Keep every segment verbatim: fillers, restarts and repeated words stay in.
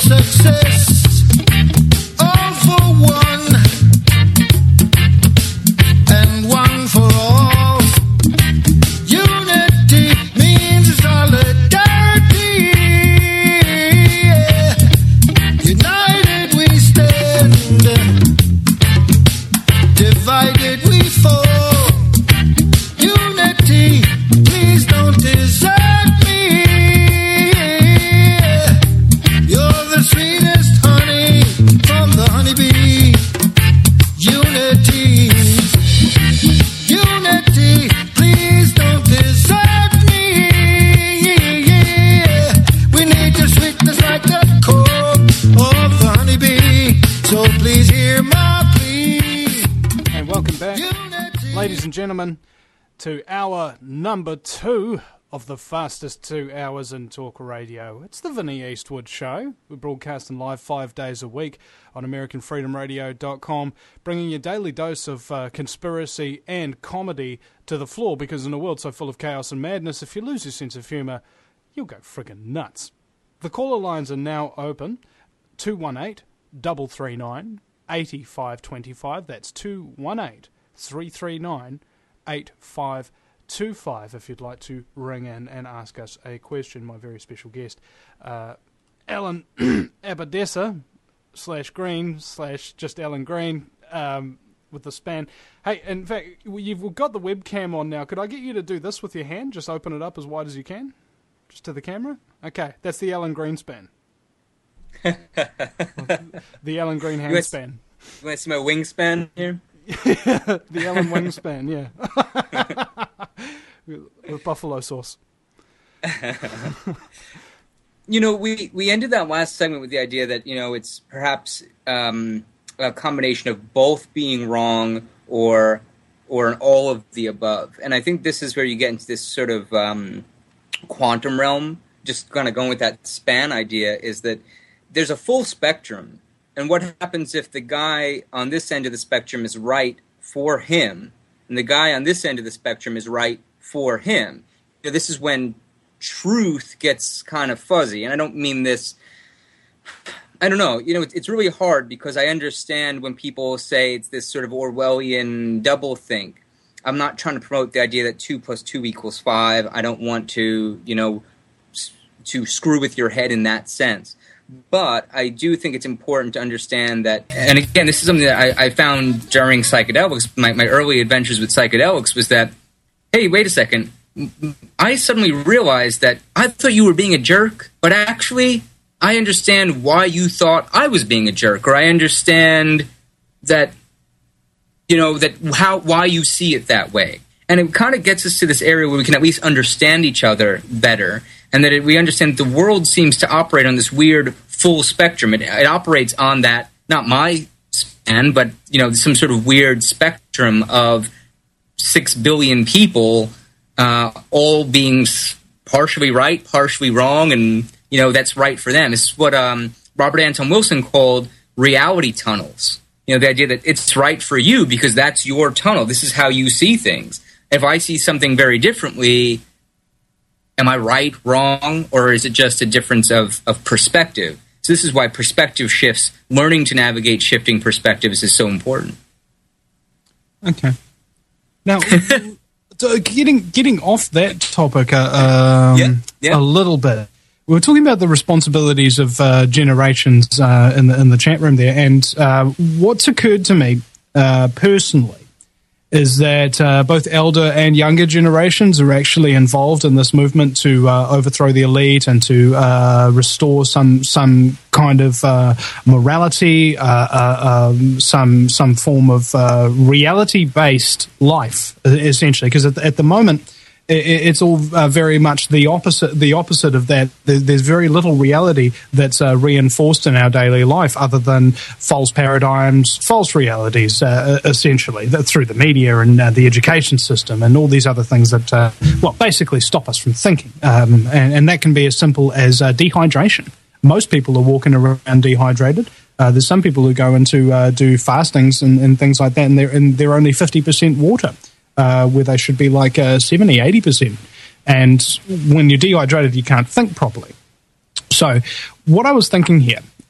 success, all for one, and one for all. Unity means solidarity. Yeah. United we stand, divided we fall. Unity, please don't desert me. You're the sweetest honey from the honeybee. Unity, unity, please don't desert me. We need your sweetness like the core of the honeybee. So please hear my plea. And welcome back, ladies and gentlemen, to hour number two of the fastest two hours in talk radio. It's the Vinnie Eastwood Show. We're broadcasting live five days a week on American Freedom Radio dot com, bringing you a daily dose of uh, conspiracy and comedy to the floor, because in a world so full of chaos and madness, if you lose your sense of humour, you'll go friggin' nuts. The caller lines are now open. two one eight, three three nine, eight five two five. That's two one eight, three three nine, eight five two five if you'd like to ring in and ask us a question. My very special guest, uh, Alan Abadessa, slash Green, slash just Alan Green, um, with the span. Hey, in fact, you've got the webcam on now. Could I get you to do this with your hand? Just open it up as wide as you can, just to the camera. Okay, that's the Alan Green span. The Alan Green hand you want, span. You want to see my wingspan here? The Alan Wingspan, yeah. With buffalo sauce. You know, we, we ended that last segment with the idea that, you know, it's perhaps um, a combination of both being wrong or or an all of the above. And I think this is where you get into this sort of um, quantum realm. Just kind of going with that span idea is that there's a full spectrum. And what happens if the guy on this end of the spectrum is right for him, and the guy on this end of the spectrum is right for him? You know, this is when truth gets kind of fuzzy. And I don't mean this, I don't know, you know, it's really hard because I understand when people say it's this sort of Orwellian doublethink. I'm not trying to promote the idea that two plus two equals five. I don't want to, you know, to screw with your head in that sense. But I do think it's important to understand that, and again, this is something that I, I found during psychedelics, my, my early adventures with psychedelics, was that, hey, wait a second, I suddenly realized that I thought you were being a jerk, but actually, I understand why you thought I was being a jerk, or I understand that, you know, that how why you see it that way. And it kind of gets us to this area where we can at least understand each other better, and that it, we understand that the world seems to operate on this weird full spectrum. It, it operates on that, not my span, but, you know, some sort of weird spectrum of six billion people uh, all being partially right, partially wrong, and, you know, that's right for them. It's what um, Robert Anton Wilson called reality tunnels. You know, the idea that it's right for you because that's your tunnel. This is how you see things. If I see something very differently, am I right, wrong, or is it just a difference of, of perspective? So this is why perspective shifts, learning to navigate shifting perspectives is so important. Okay. Now, so getting getting off that topic uh, um, yeah, yeah. a little bit, we were talking about the responsibilities of uh, generations uh, in the in the chat room there, and uh, what's occurred to me uh, personally is that uh, both elder and younger generations are actually involved in this movement to uh, overthrow the elite and to uh, restore some some kind of uh, morality, uh, uh, um, some some form of uh, reality-based life, essentially. Because at, at the moment, it's all uh, very much the opposite. The opposite of that. There's very little reality that's uh, reinforced in our daily life, other than false paradigms, false realities, uh, essentially through the media and uh, the education system and all these other things that, uh, well, basically stop us from thinking. Um, and, and that can be as simple as uh, dehydration. Most people are walking around dehydrated. Uh, there's some people who go into uh, do fastings and, and things like that, and they're and they're only fifty percent water. Uh, where they should be like uh, seventy, eighty percent. And when you're dehydrated, you can't think properly. So what I was thinking here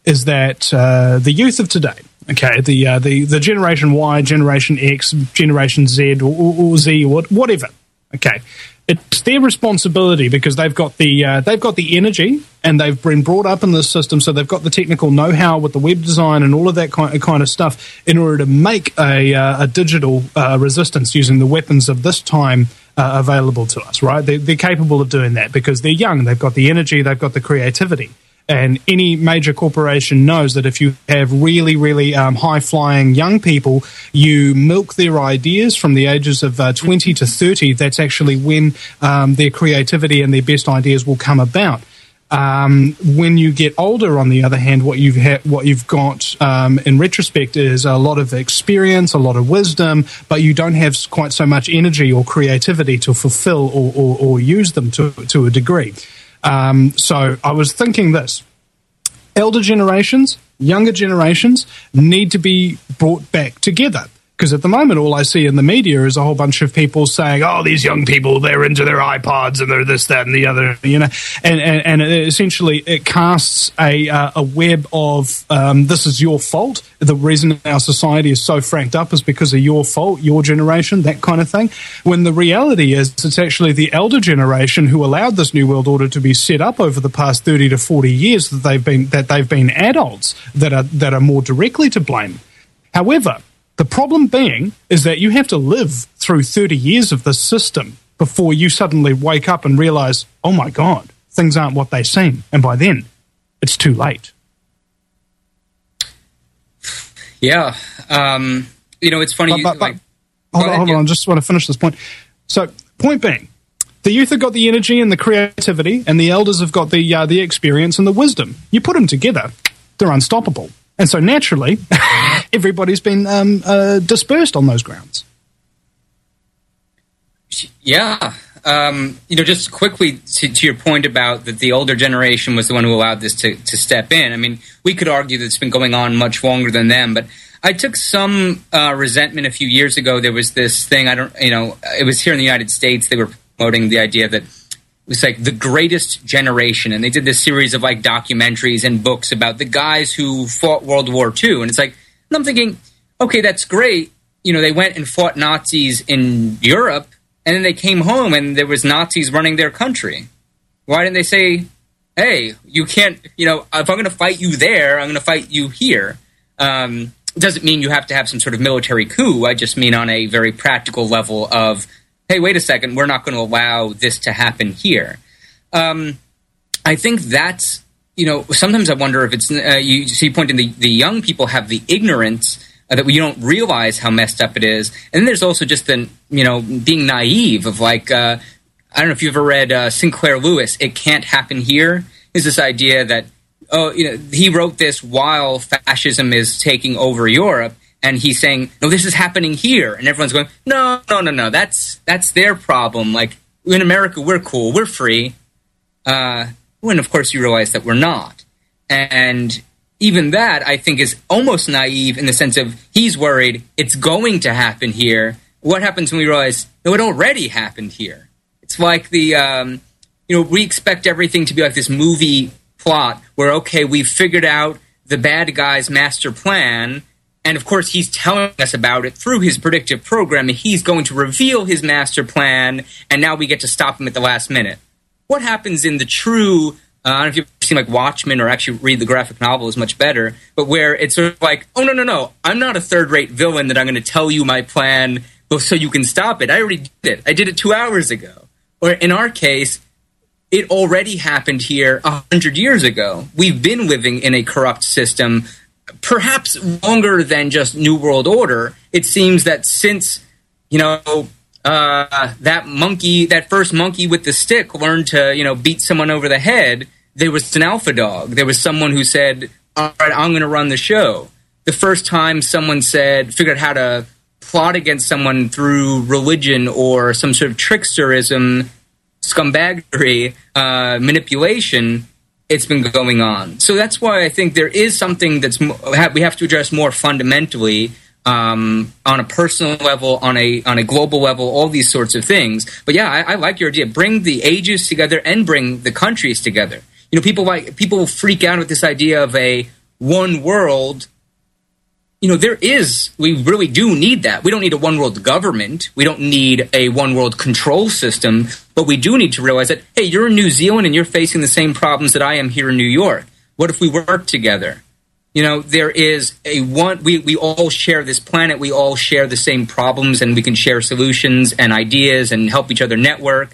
is that uh, the youth of today, okay, the uh, the the Generation Y, Generation X, Generation Z, or, or Z, or whatever, okay, it's their responsibility because they've got the uh, they've got the energy and they've been brought up in this system, so they've got the technical know-how with the web design and all of that kind of, kind of stuff in order to make a uh, a digital uh, resistance using the weapons of this time uh, available to us. Right? They're, they're capable of doing that because they're young. They've got the energy. They've got the creativity. And any major corporation knows that if you have really, really um, high-flying young people, you milk their ideas from the ages of uh, twenty to thirty. That's actually when um, their creativity and their best ideas will come about. Um, when you get older, on the other hand, what you've ha- what you've got um, in retrospect is a lot of experience, a lot of wisdom, but you don't have quite so much energy or creativity to fulfill or, or, or use them to to a degree. Um, so I was thinking this. Elder generations, younger generations need to be brought back together. Because at the moment, all I see in the media is a whole bunch of people saying, oh, these young people, they're into their iPods and they're this, that, and the other, you know. And, and, and it essentially it casts a, uh, a web of um, this is your fault. The reason our society is so franked up is because of your fault, your generation, that kind of thing. When the reality is it's actually the elder generation who allowed this New World Order to be set up over the past thirty to forty years that they've been, that they've been adults that are, that are more directly to blame. However, the problem being is that you have to live through thirty years of this system before you suddenly wake up and realize, oh my God, things aren't what they seem. And by then, it's too late. Yeah. Um, you know, it's funny. But, you, but, like, but, hold on, ahead, hold yeah. on. I just want to finish this point. So, point being, the youth have got the energy and the creativity, and the elders have got the uh, the experience and the wisdom. You put them together, they're unstoppable. And so naturally, everybody's been um, uh, dispersed on those grounds. Yeah. Um, you know, just quickly to, to your point about that the older generation was the one who allowed this to, to step in. I mean, we could argue that it's been going on much longer than them, but I took some uh, resentment a few years ago. There was this thing, I don't, you know, it was here in the United States. They were promoting the idea that it was like the greatest generation, and they did this series of like documentaries and books about the guys who fought World War Two. And it's like, and I'm thinking, okay, that's great. You know, they went and fought Nazis in Europe, and then they came home and there was Nazis running their country. Why didn't they say, hey, you can't, you know, if I'm going to fight you there, I'm going to fight you here. Um, it doesn't mean you have to have some sort of military coup. I just mean on a very practical level of, hey, wait a second, we're not going to allow this to happen here. Um, I think that's, you know, sometimes I wonder if it's, uh, you see, pointing the, the young people have the ignorance uh, that we don't realize how messed up it is. And then there's also just the, you know, being naive of like, uh, I don't know if you've ever read uh, Sinclair Lewis, It Can't Happen Here, is this idea that, oh, you know, he wrote this while fascism is taking over Europe. And he's saying, no, this is happening here. And everyone's going, no, no, no, no, that's that's their problem. Like, in America, we're cool, we're free. Uh, when, of course, you realize that we're not. And even that, I think, is almost naive in the sense of he's worried it's going to happen here. What happens when we realize, no, it already happened here? It's like the, um, you know, we expect everything to be like this movie plot where, okay, we've figured out the bad guy's master plan. And, of course, he's telling us about it through his predictive program, and he's going to reveal his master plan, and now we get to stop him at the last minute. What happens in the true, uh, I don't know if you've seen like Watchmen or actually read the graphic novel is much better, but where it's sort of like, oh, no, no, no, I'm not a third-rate villain that I'm going to tell you my plan so you can stop it. I already did it. I did it two hours ago. Or in our case, it already happened here a hundred years ago. We've been living in a corrupt system perhaps longer than just New World Order. It seems that since, you know, uh, that monkey, that first monkey with the stick learned to, you know, beat someone over the head, there was an alpha dog. There was someone who said, all right, I'm going to run the show. The first time someone said, figured out how to plot against someone through religion or some sort of tricksterism, scumbaggery, uh, manipulation, it's been going on. So that's why I think there is something that's we have to address more fundamentally um, on a personal level, on a on a global level, all these sorts of things. But yeah, I, I like your idea. Bring the ages together and bring the countries together. You know, people like people freak out with this idea of a one world, you know, there is, we really do need that. We don't need a one world government. We don't need a one world control system, but we do need to realize that, hey, you're in New Zealand and you're facing the same problems that I am here in New York. What if we work together? You know, there is a one, we, we all share this planet. We all share the same problems, and we can share solutions and ideas and help each other network.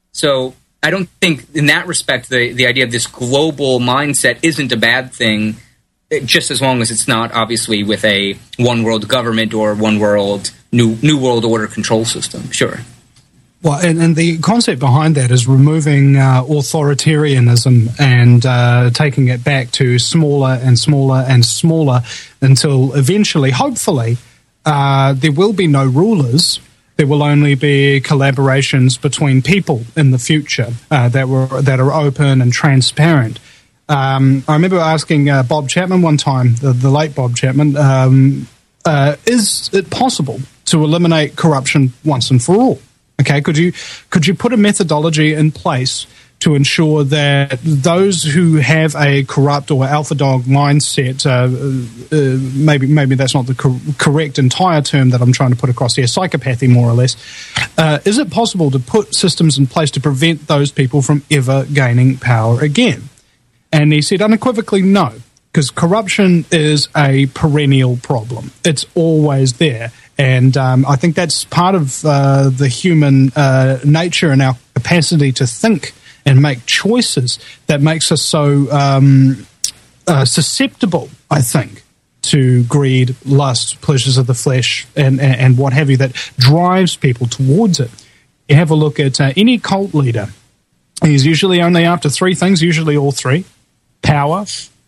So I don't think in that respect, the, the idea of this global mindset isn't a bad thing, just as long as it's not obviously with a one world government or one world new, new world order control system. Sure. Well, and, and the concept behind that is removing uh, authoritarianism and uh, taking it back to smaller and smaller and smaller until eventually, hopefully, uh, there will be no rulers. There will only be collaborations between people in the future uh, that were that are open and transparent. Um, I remember asking uh, Bob Chapman one time, the, the late Bob Chapman, um, uh, is it possible to eliminate corruption once and for all? Okay, could you could you put a methodology in place to ensure that those who have a corrupt or alpha dog mindset, uh, uh, maybe maybe that's not the co- correct entire term that I'm trying to put across here, psychopathy more or less, uh, is it possible to put systems in place to prevent those people from ever gaining power again? And he said unequivocally no, because corruption is a perennial problem. It's always there. And um, I think that's part of uh, the human uh, nature and our capacity to think and make choices that makes us so um, uh, susceptible, I think, to greed, lust, pleasures of the flesh, and, and, and what have you, that drives people towards it. You have a look at uh, any cult leader. He's usually only after three things, usually all three: power,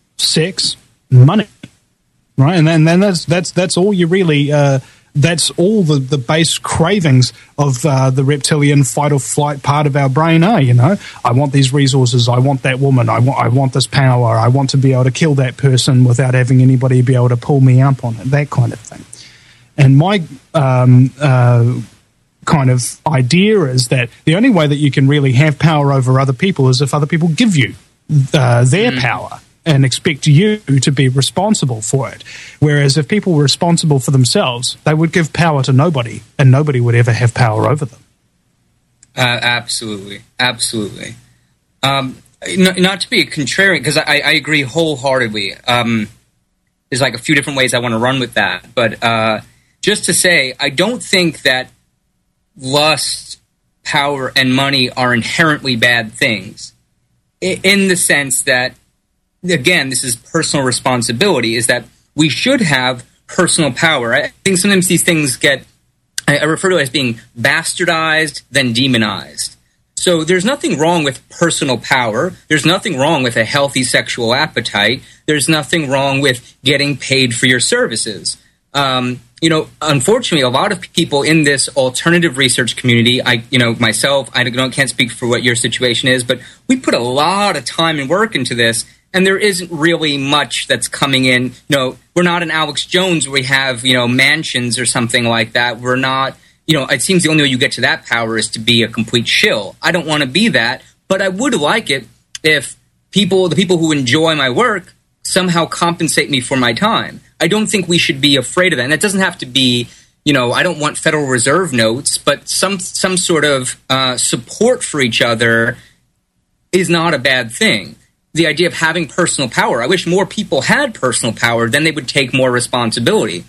sex, money. Right, and then, then that's that's that's all you really. Uh, That's all the, the base cravings of uh, the reptilian fight or flight part of our brain are, you know. I want these resources. I want that woman. I want I want this power. I want to be able to kill that person without having anybody be able to pull me up on it, that kind of thing. And my um, uh, kind of idea is that the only way that you can really have power over other people is if other people give you uh, their mm. power and expect you to be responsible for it. Whereas if people were responsible for themselves, they would give power to nobody, and nobody would ever have power over them. Uh, absolutely. Absolutely. Um, not, not to be a contrarian, because I, I agree wholeheartedly. Um, there's like a few different ways I want to run with that. But uh, just to say, I don't think that lust, power, and money are inherently bad things, in the sense that, again, this is personal responsibility, is that we should have personal power. I think sometimes these things get, I refer to it as being bastardized, then demonized. So there's nothing wrong with personal power. There's nothing wrong with a healthy sexual appetite. There's nothing wrong with getting paid for your services. Um, you know, unfortunately, a lot of people in this alternative research community, I, you know, myself, I don't, can't speak for what your situation is, but we put a lot of time and work into this. And there isn't really much that's coming in. You know, we're not an Alex Jones where we have, you know, mansions or something like that. We're not, you know, it seems the only way you get to that power is to be a complete shill. I don't want to be that, but I would like it if people, the people who enjoy my work, somehow compensate me for my time. I don't think we should be afraid of that. And it doesn't have to be, you know, I don't want Federal Reserve notes, but some, some sort of uh, support for each other is not a bad thing. The idea of having personal power. I wish more people had personal power, then they would take more responsibility.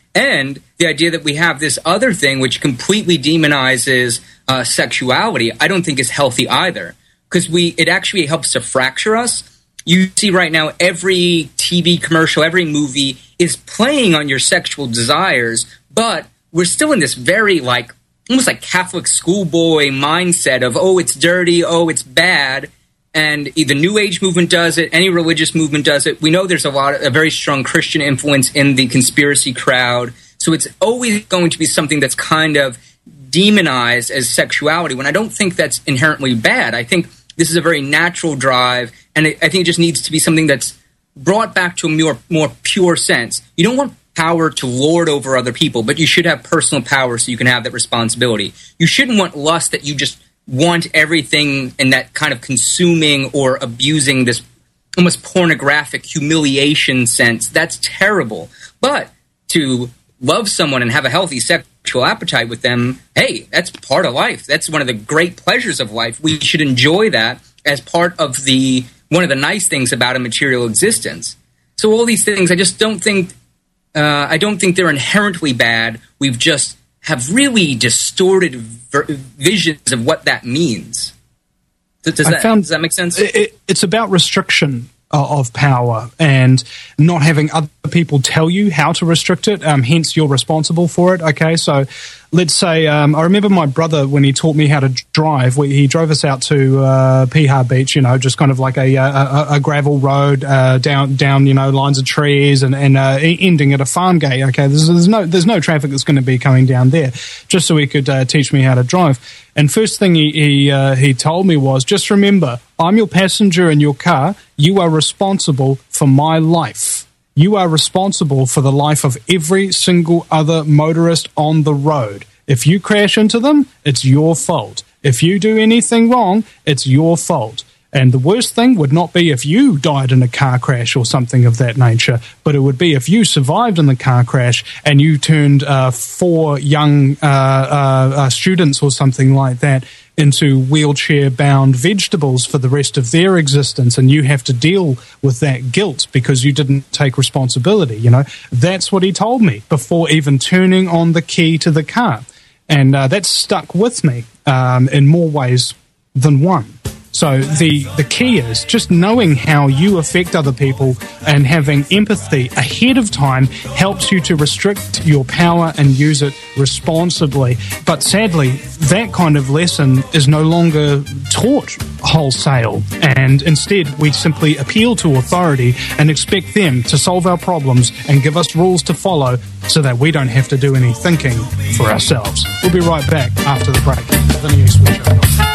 And the idea that we have this other thing which completely demonizes uh, sexuality, I don't think is healthy either. Because we, it actually helps to fracture us. You see right now every T V commercial, every movie is playing on your sexual desires, but we're still in this very like, almost like Catholic schoolboy mindset of, oh, it's dirty, oh, it's bad. And the New Age movement does it. Any religious movement does it. We know there's a lot, of, a very strong Christian influence in the conspiracy crowd. So it's always going to be something that's kind of demonized as sexuality, when I don't think that's inherently bad. I think this is a very natural drive, and it, I think it just needs to be something that's brought back to a more, more pure sense. You don't want power to lord over other people, but you should have personal power so you can have that responsibility. You shouldn't want lust that you just want everything, and that kind of consuming or abusing this almost pornographic humiliation sense, that's terrible. But to love someone and have a healthy sexual appetite with them, hey, that's part of life. That's one of the great pleasures of life. We should enjoy that as part of the one of the nice things about a material existence. So all these things, I just don't think uh, I don't think they're inherently bad. We've just have really distorted ver- visions of what that means. Does, does, that, found, does that make sense? It, it's about restriction of power and not having other people tell you how to restrict it, um, hence you're responsible for it. Okay, so let's say um, I remember my brother when he taught me how to drive. We, he drove us out to uh, Piha Beach, you know, just kind of like a, a, a gravel road uh, down down you know lines of trees and, and uh, ending at a farm gate. Okay, there's, there's no there's no traffic that's going to be coming down there, just so he could uh, teach me how to drive. And first thing he he, uh, he told me was, just remember, I'm your passenger in your car. You are responsible for my life. You are responsible for the life of every single other motorist on the road. If you crash into them, it's your fault. If you do anything wrong, it's your fault. And the worst thing would not be if you died in a car crash or something of that nature, but it would be if you survived in the car crash and you turned uh, four young uh, uh, uh, students or something like that into wheelchair-bound vegetables for the rest of their existence, and you have to deal with that guilt because you didn't take responsibility. You know, that's what he told me before even turning on the key to the car, and uh, that's stuck with me um, in more ways than one. So the, the key is just knowing how you affect other people and having empathy ahead of time helps you to restrict your power and use it responsibly. But sadly, that kind of lesson is no longer taught wholesale, and instead we simply appeal to authority and expect them to solve our problems and give us rules to follow so that we don't have to do any thinking for ourselves. We'll be right back after the break. The News Show.